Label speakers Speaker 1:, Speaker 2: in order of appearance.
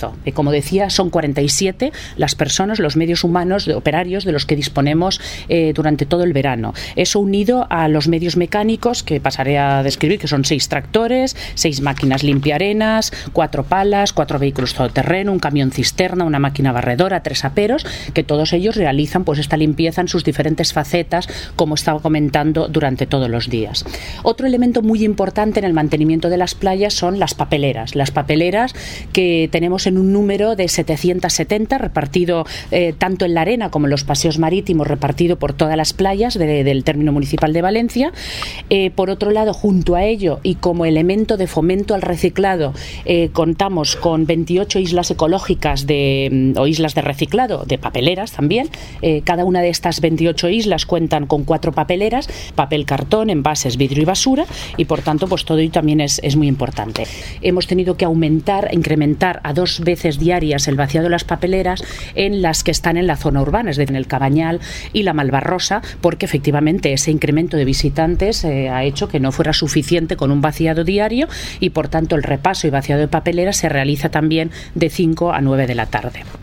Speaker 1: esfuerzo. Como decía, son 47 las personas, los medios humanos operarios de los que disponemos durante todo el verano. Eso unido a los medios mecánicos, que pasaré a describir, que son 6 tractores, 6 máquinas limpiarenas, 4 palas, 4 vehículos todoterreno, un camión cisterna, una máquina barredora, 3 aperos, que todos ellos realizan pues esta limpieza en sus diferentes facetas, como estaba comentando, durante todos los días. Otro elemento muy importante en el mantenimiento de las playas son las papeleras. Las papeleras que tenemos en un número de 770 repartido tanto en la arena como en los paseos marítimos, repartido por todas las playas del término municipal de Valencia. Por otro lado, junto a ello y como elemento de fomento al reciclado, contamos con 28 islas ecológicas o islas de reciclado de papeleras también. Cada una de estas 28 islas cuentan con 4 papeleras, papel, cartón, envases, vidrio y basura, y por tanto pues todo ello también es muy importante. Hemos tenido que incrementar a 2 veces diarias el vaciado de las papeleras en las que están en la zona urbana, es decir, en el Cabañal y la Malvarrosa, porque efectivamente ese incremento de visitantes ha hecho que no fuera suficiente con un vaciado diario, y por tanto el repaso y vaciado de papeleras se realiza también de 5 a 9 de la tarde.